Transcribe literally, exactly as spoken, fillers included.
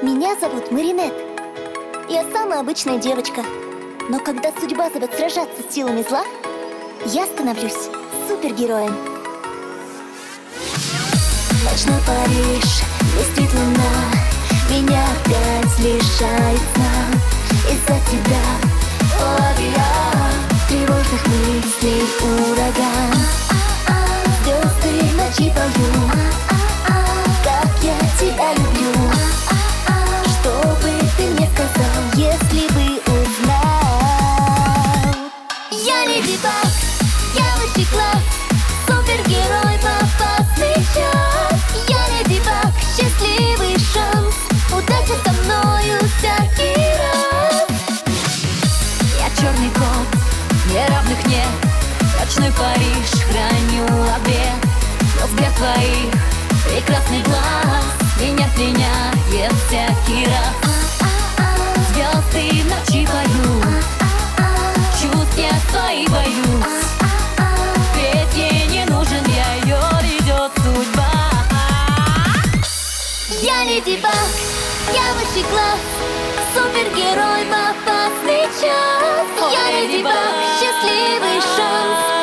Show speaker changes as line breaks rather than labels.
Меня зовут Маринет. Я самая обычная девочка. Но когда судьба зовет сражаться с силами зла, я становлюсь супергероем. Ночной Париж, блестит луна, меня опять лишает сна. Из-за тебя, о, я, тревожных мыслей ураган. Звезды в ночи поют, как я тебя люблю. Что бы ты мне сказал, если бы узнал? Я Леди Баг, я высший класс, супергерой в опасный час. Я Леди Баг, счастливый шанс, удача со мною всякий раз.
Я черный кот, мне равных нет. Ночной Париж, храню обед. Но взгляд твоих прекрасный глаз меня пленяет всякий раз. Звезды в ночи поют, чувств я свои боюсь. Ведь ей не нужен я, ее ведет судьба.
Я Леди Баг, я высший класс, супергерой в опасный час. Я Леди Баг, счастливый шанс,